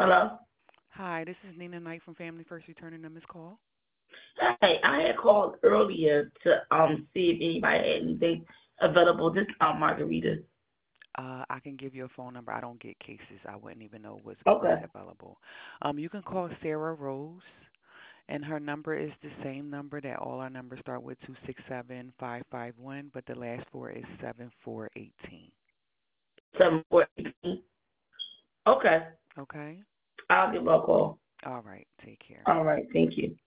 Hello? Hi, this is Nina Knight from Family First returning a missed call. Hey, I had called earlier to see if anybody had anything available. This margarita. I can give you a phone number. I don't get cases. I wouldn't even know what's Okay. available. You can call Sarah Rose, and her number is the same number that all our numbers start with 267-551, but the last four is 7418. 7418. Okay. Okay? I'll give her a call. All right. Take care. All right. Thank you.